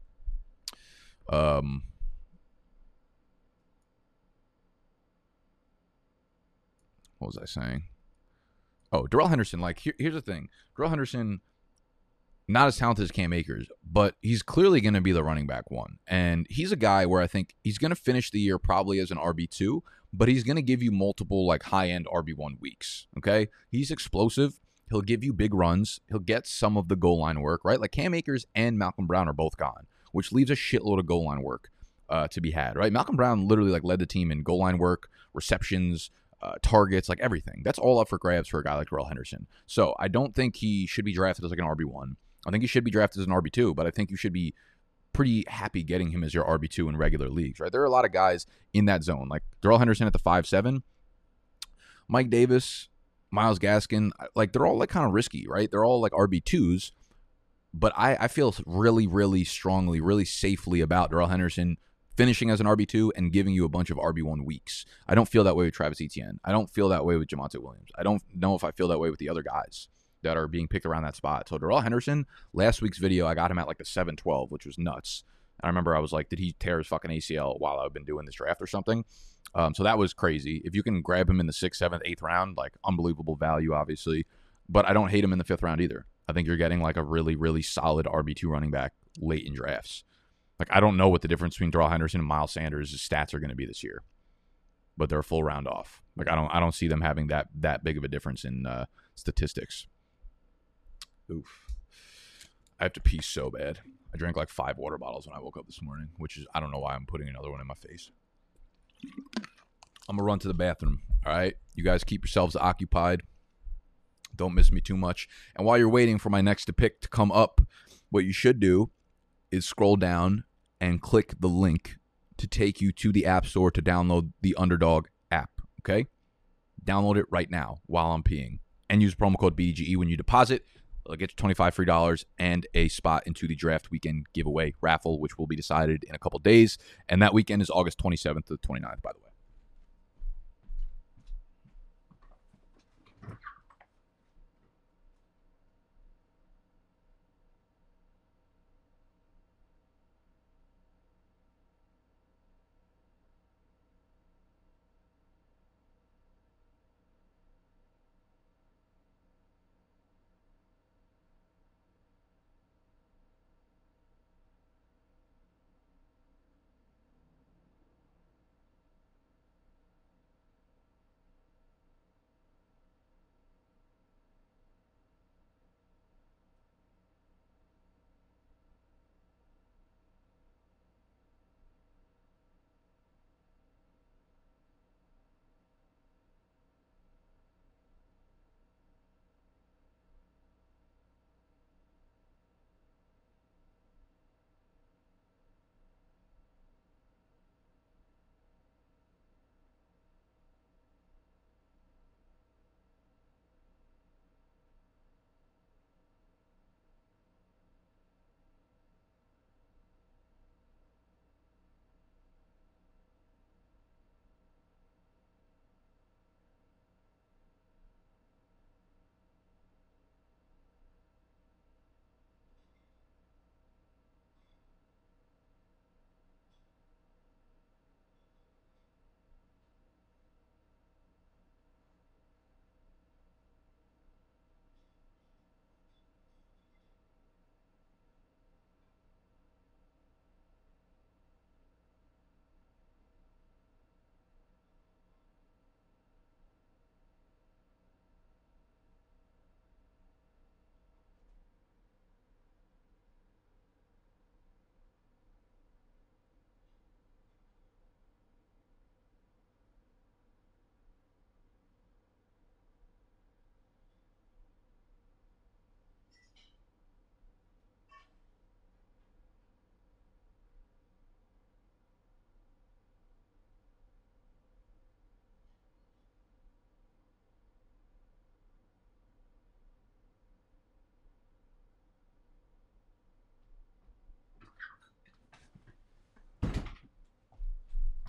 What was I saying? Oh, Darrell Henderson. Like, here's the thing. Darrell Henderson, not as talented as Cam Akers, but he's clearly going to be the running back 1. And he's a guy where I think he's going to finish the year probably as an RB2, but he's going to give you multiple, like, high-end RB1 weeks, okay? He's explosive. He'll give you big runs. He'll get some of the goal line work, right? Like, Cam Akers and Malcolm Brown are both gone, which leaves a shitload of goal line work to be had, right? Malcolm Brown literally, like, led the team in goal line work, receptions, targets, like everything. That's all up for grabs for a guy like Darrell Henderson. So I don't think he should be drafted as like an RB1. I think he should be drafted as an RB2, but I think you should be pretty happy getting him as your RB2 in regular leagues, right? There are a lot of guys in that zone, like Darrell Henderson at the 5-7, Mike Davis, Myles Gaskin, like they're all like kind of risky, right? They're all like RB2s, but I feel really, really strongly, really safely about Darrell Henderson finishing as an RB2 and giving you a bunch of RB1 weeks. I don't feel that way with Travis Etienne. I don't feel that way with Javonte Williams. I don't know if I feel that way with the other guys that are being picked around that spot. So Darrell Henderson, last week's video, I got him at like the 7-12, which was nuts. I remember I was like, did he tear his fucking ACL while I've been doing this draft or something? So that was crazy. If you can grab him in the 6th, 7th, 8th round, like unbelievable value, obviously. But I don't hate him in the 5th round either. I think you're getting like a really, really solid RB2 running back late in drafts. Like, I don't know what the difference between Darrell Henderson and Miles Sanders' stats are going to be this year, but they're a full round off. Like, I don't see them having that big of a difference in statistics. Oof. I have to pee so bad. I drank like 5 water bottles when I woke up this morning, which is, I don't know why I'm putting another one in my face. I'm going to run to the bathroom, all right? You guys keep yourselves occupied. Don't miss me too much. And while you're waiting for my next pick to come up, what you should do is scroll down and click the link to take you to the App Store to download the Underdog app, okay? Download it right now while I'm peeing. And use promo code BDGE when you deposit. It'll get you $25 free and a spot into the draft weekend giveaway raffle, which will be decided in a couple days. And that weekend is August 27th to the 29th, by the way.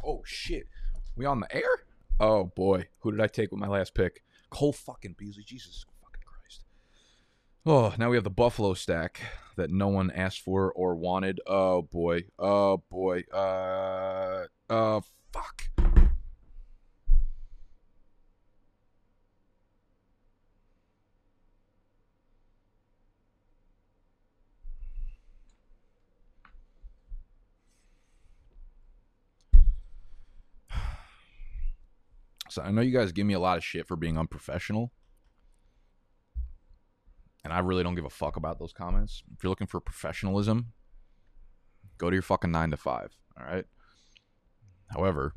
Oh, shit. We on the air? Oh, boy. Who did I take with my last pick? Cole fucking Beasley. Jesus fucking Christ. Oh, now we have the Buffalo stack that no one asked for or wanted. Oh, boy. Oh, boy. Fuck. So I know you guys give me a lot of shit for being unprofessional. And I really don't give a fuck about those comments. If you're looking for professionalism, go to your fucking 9 to 5. All right. However,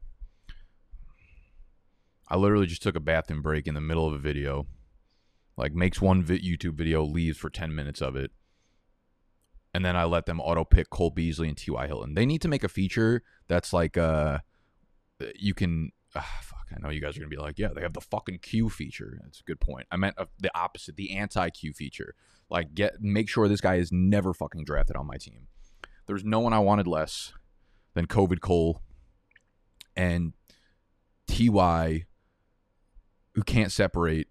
I literally just took a bathroom break in the middle of a video. Like, makes one YouTube video, leaves for 10 minutes of it. And then I let them auto pick Cole Beasley and T.Y. Hilton. They need to make a feature that's like, you can, fuck, I know you guys are going to be like, yeah, they have the fucking Q feature. That's a good point. I meant the opposite, the anti-Q feature. Like, make sure this guy is never fucking drafted on my team. There's no one I wanted less than COVID Cole and T.Y. who can't separate.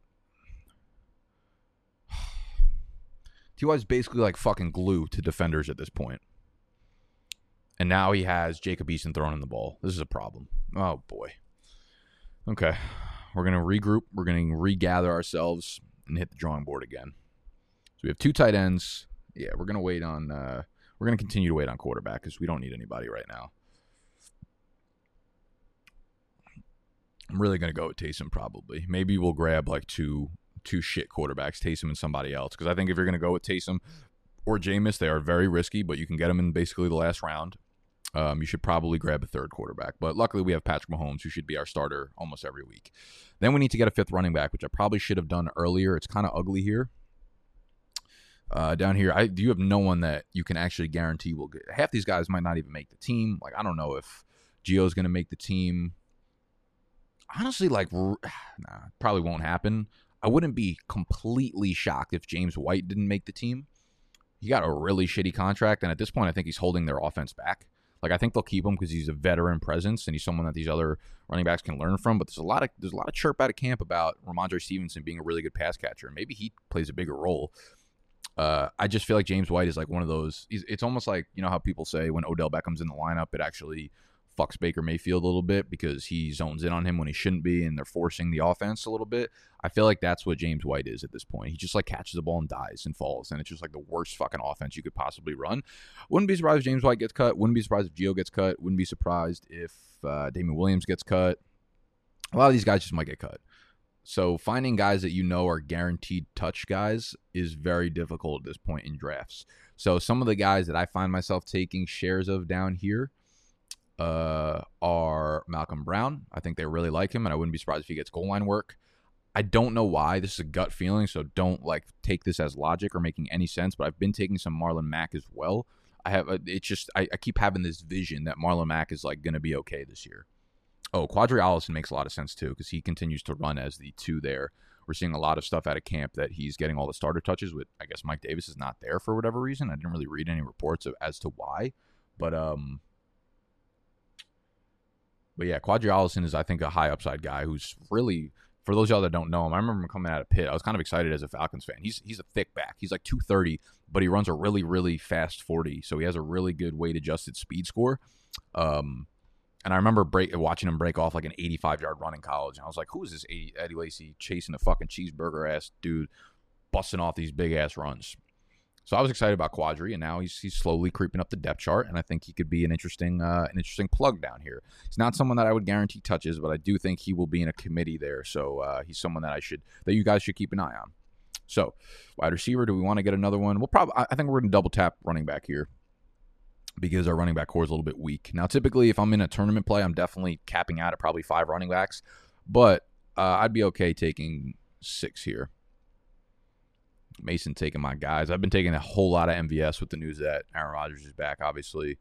T.Y.'s basically like fucking glue to defenders at this point. And now he has Jacob Eason throwing him the ball. This is a problem. Oh, boy. Okay. We're going to regroup. We're going to regather ourselves and hit the drawing board again. So we have 2 tight ends. Yeah, we're going to wait on... we're going to continue to wait on quarterback because we don't need anybody right now. I'm really going to go with Taysom probably. Maybe we'll grab like two shit quarterbacks, Taysom and somebody else. Because I think if you're going to go with Taysom or Jameis, they are very risky, but you can get them in basically the last round. You should probably grab a third quarterback. But luckily we have Patrick Mahomes, who should be our starter almost every week. Then we need to get a 5th running back, which I probably should have done earlier. It's kind of ugly here. Down here, you have no one that you can actually guarantee will get. Half these guys might not even make the team. Like, I don't know if Gio's going to make the team. Honestly, like, probably won't happen. I wouldn't be completely shocked if James White didn't make the team. He got a really shitty contract, and at this point, I think he's holding their offense back. Like, I think they'll keep him because he's a veteran presence and he's someone that these other running backs can learn from. But there's a lot of chirp out of camp about Ramondre Stevenson being a really good pass catcher. Maybe he plays a bigger role. I just feel like James White is like one of those. It's almost like, you know how people say when Odell Beckham's in the lineup, it actually fucks Baker Mayfield a little bit because he zones in on him when he shouldn't be, and they're forcing the offense a little bit. I feel like that's what James White is at this point. He just like catches the ball and dies and falls, and it's just like the worst fucking offense you could possibly run. Wouldn't be surprised if James White gets cut. Wouldn't be surprised if Gio gets cut. Wouldn't be surprised if Damian Williams gets cut. A lot of these guys just might get cut. So finding guys that you know are guaranteed touch guys is very difficult at this point in drafts. So some of the guys that I find myself taking shares of down here are Malcolm Brown. I think they really like him, and I wouldn't be surprised if he gets goal line work. I don't know why. This is a gut feeling, so don't like take this as logic or making any sense, but I've been taking some Marlon Mack as well. I keep having this vision that Marlon Mack is like going to be okay this year. Oh, Quadri Allison makes a lot of sense too because he continues to run as the 2 there. We're seeing a lot of stuff out of camp that he's getting all the starter touches with. I guess Mike Davis is not there for whatever reason. I didn't really read any reports as to why, but yeah, Quadri Allison is, I think, a high upside guy who's really, for those of y'all that don't know him, I remember him coming out of Pitt. I was kind of excited as a Falcons fan. He's a thick back. He's like 230, but he runs a really, really fast 40, so he has a really good weight-adjusted speed score. And I remember watching him break off like an 85-yard run in college, and I was like, who is this Eddie Lacy chasing a fucking cheeseburger-ass dude busting off these big-ass runs? So I was excited about Quadri, and now he's slowly creeping up the depth chart, and I think he could be an interesting plug down here. He's not someone that I would guarantee touches, but I do think he will be in a committee there. So he's someone that you guys should keep an eye on. So wide receiver, do we want to get another one? I think we're going to double tap running back here because our running back core is a little bit weak. Now, typically, if I'm in a tournament play, I'm definitely capping out at probably 5 running backs, but I'd be okay taking 6 here. Mason taking my guys. I've been taking a whole lot of MVS with the news that Aaron Rodgers is back, obviously.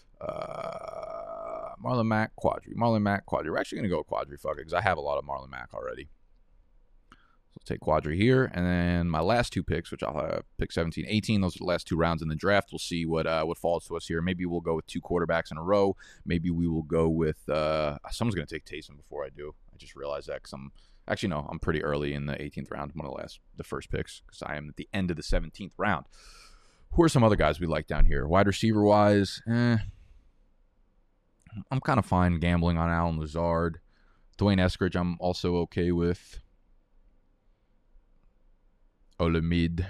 Marlon Mack, Quadri. We're actually going to go with Quadri, fuck it, because I have a lot of Marlon Mack already. So So take Quadri here. And then my last two picks, which I'll have pick 17, 18. Those are the last two rounds in the draft. We'll see what falls to us here. Maybe we'll go with two quarterbacks in a row. Maybe we will go with someone's going to take Taysom before I do. I just realized that because I'm pretty early in the 18th round. I'm one of the first picks because I am at the end of the 17th round. Who are some other guys we like down here? Wide receiver wise, I'm kind of fine gambling on Allen Lazard. Dwayne Eskridge, I'm also okay with. Olamide,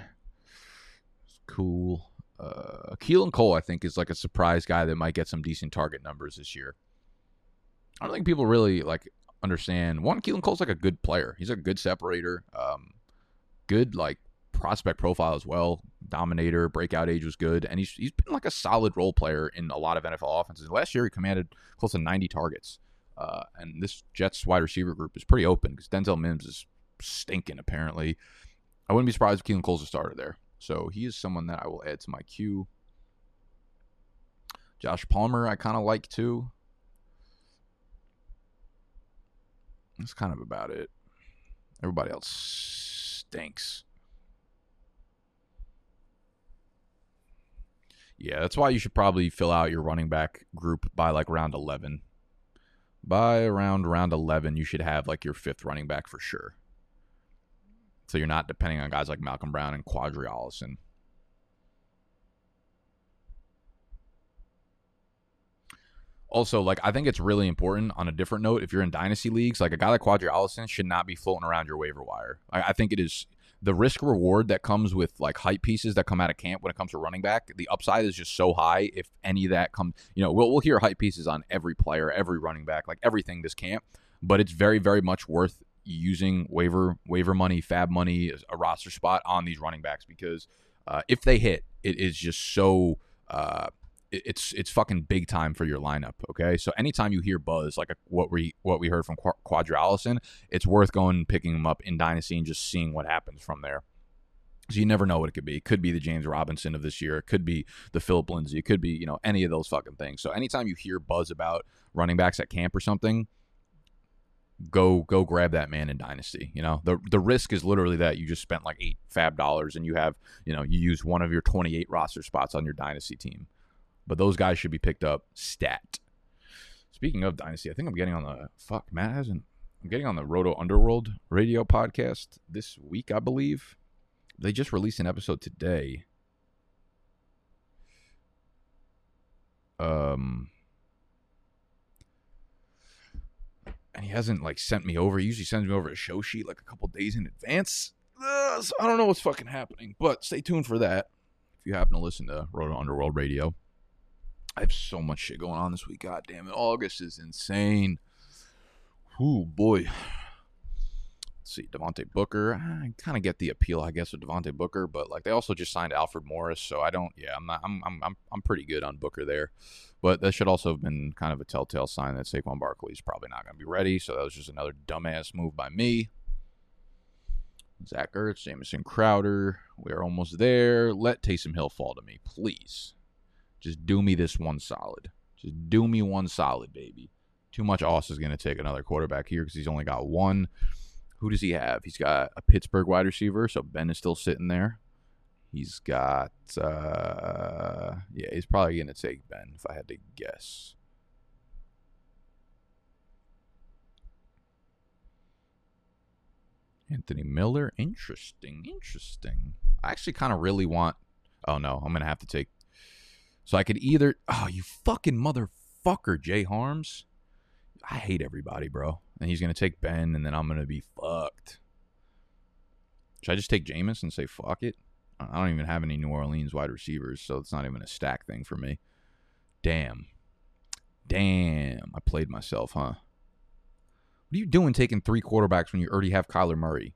cool. Keelan Cole, I think, is like a surprise guy that might get some decent target numbers this year. I don't think people really understand. One, Keelan Cole's like a good player. He's a good separator. Good prospect profile as well. Dominator, breakout age was good, and he's been like a solid role player in a lot of NFL offenses. Last year, he commanded close to 90 targets. And this Jets wide receiver group is pretty open because Denzel Mims is stinking apparently. I wouldn't be surprised if Keelan Cole's a starter there. So he is someone that I will add to my queue. Josh Palmer, I kind of like too. That's kind of about it. Everybody else stinks. Yeah, that's why you should probably fill out your running back group by round 11. By around round 11, you should have your fifth running back for sure. So you're not depending on guys like Malcolm Brown and Quadri Allison. Also, I think it's really important on a different note, if you're in dynasty leagues, a guy like Quadri Allison should not be floating around your waiver wire. I think it is the risk reward that comes with hype pieces that come out of camp when it comes to running back. The upside is just so high. If any of that comes, we'll hear hype pieces on every player, every running back, everything this camp, but it's very, very much worth using waiver money, fab money, a roster spot on these running backs because if they hit, it is just so it's fucking big time for your lineup. Okay, so anytime you hear buzz what we heard from Quadri Allison, it's worth going and picking him up in dynasty and just seeing what happens from there. So you never know what it could be. It could be the James Robinson of this year. It could be the Phillip Lindsay. It could be any of those fucking things. So anytime you hear buzz about running backs at camp or something, go grab that man in dynasty. The risk is literally that you just spent $8 fab and you have you use one of your 28 roster spots on your dynasty team. But those guys should be picked up stat. Speaking of dynasty, I think I'm getting on I'm getting on the Roto Underworld radio podcast this week, I believe. They just released an episode today. And he hasn't sent me over. He usually sends me over a show sheet a couple days in advance. So I don't know what's fucking happening, but stay tuned for that if you happen to listen to Roto Underworld Radio. I have so much shit going on this week. God damn it. August is insane. Ooh, boy. Let's see. Devontae Booker. I kind of get the appeal, I guess, of Devontae Booker, but they also just signed Alfred Morris, so I'm pretty good on Booker there. But that should also have been kind of a telltale sign that Saquon Barkley is probably not going to be ready, so that was just another dumbass move by me. Zach Ertz, Jamison Crowder. We're almost there. Let Taysom Hill fall to me, please. Just do me this one solid. Just do me one solid, baby. Too much Aus is going to take another quarterback here because he's only got one. Who does he have? He's got a Pittsburgh wide receiver, so Ben is still sitting there. He's got, he's probably going to take Ben if I had to guess. Anthony Miller. Interesting. I actually kind of really want, oh no, I'm going to have to take, so I could either, oh, you fucking motherfucker, Jay Harms. I hate everybody, bro. And he's going to take Ben, and then I'm going to be fucked. Should I just take Jameis and say fuck it? I don't even have any New Orleans wide receivers, so it's not even a stack thing for me. Damn. I played myself, huh? What are you doing taking 3 quarterbacks when you already have Kyler Murray?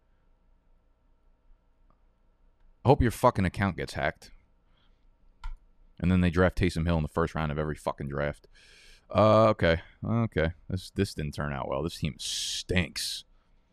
I hope your fucking account gets hacked. And then they draft Taysom Hill in the first round of every fucking draft. Okay. This didn't turn out well. This team stinks.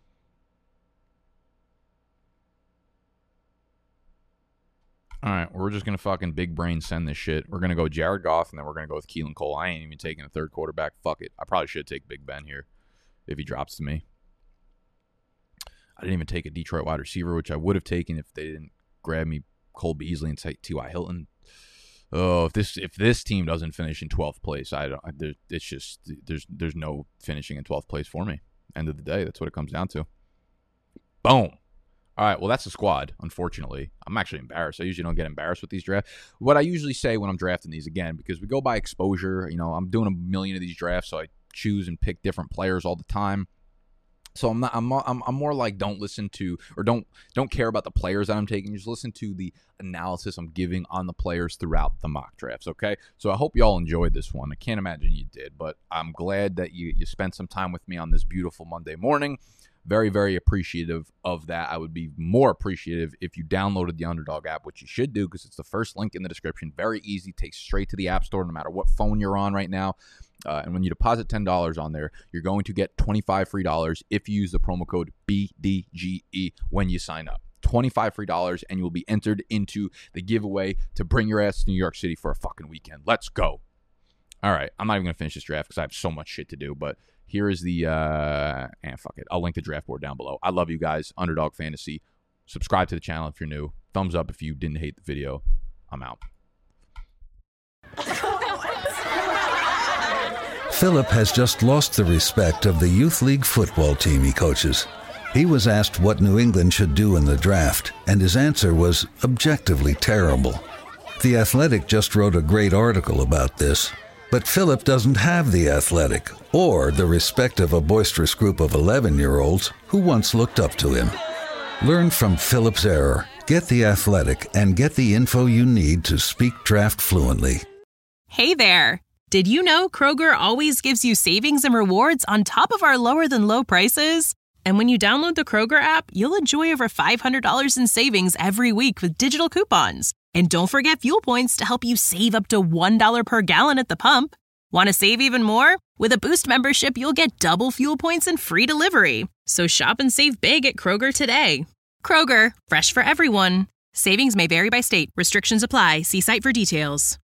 All right, we're just going to fucking big brain send this shit. We're going to go Jared Goff, and then we're going to go with Keelan Cole. I ain't even taking a third quarterback. Fuck it. I probably should take Big Ben here if he drops to me. I didn't even take a Detroit wide receiver, which I would have taken if they didn't grab me Cole Beasley and T.Y. Hilton. Oh, if this team doesn't finish in 12th place, it's just there's no finishing in 12th place for me. End of the day, that's what it comes down to. Boom. All right, well, that's the squad, unfortunately. I'm actually embarrassed. I usually don't get embarrassed with these drafts. What I usually say when I'm drafting these, again, because we go by exposure, I'm doing a million of these drafts, so I choose and pick different players all the time. So I'm more like don't listen to or don't care about the players that I'm taking. Just listen to the analysis I'm giving on the players throughout the mock drafts, okay? So I hope you all enjoyed this one. I can't imagine you did, but I'm glad that you spent some time with me on this beautiful Monday morning. Very, very appreciative of that. I would be more appreciative if you downloaded the Underdog app, which you should do because it's the first link in the description. Very easy. Takes straight to the App Store no matter what phone you're on right now. And when you deposit $10 on there, you're going to get $25 free if you use the promo code BDGE when you sign up. $25 free, and you will be entered into the giveaway to bring your ass to New York City for a fucking weekend. Let's go. All right. I'm not even going to finish this draft because I have so much shit to do, but here is the, fuck it. I'll link the draft board down below. I love you guys. Underdog Fantasy. Subscribe to the channel if you're new. Thumbs up if you didn't hate the video. I'm out. Philip has just lost the respect of the youth league football team he coaches. He was asked what New England should do in the draft, and his answer was objectively terrible. The Athletic just wrote a great article about this. But Philip doesn't have The Athletic or the respect of a boisterous group of 11-year-olds who once looked up to him. Learn from Philip's error. Get The Athletic and get the info you need to speak draft fluently. Hey there! Did you know Kroger always gives you savings and rewards on top of our lower-than-low prices? And when you download the Kroger app, you'll enjoy over $500 in savings every week with digital coupons. And don't forget fuel points to help you save up to $1 per gallon at the pump. Want to save even more? With a Boost membership, you'll get double fuel points and free delivery. So shop and save big at Kroger today. Kroger, fresh for everyone. Savings may vary by state. Restrictions apply. See site for details.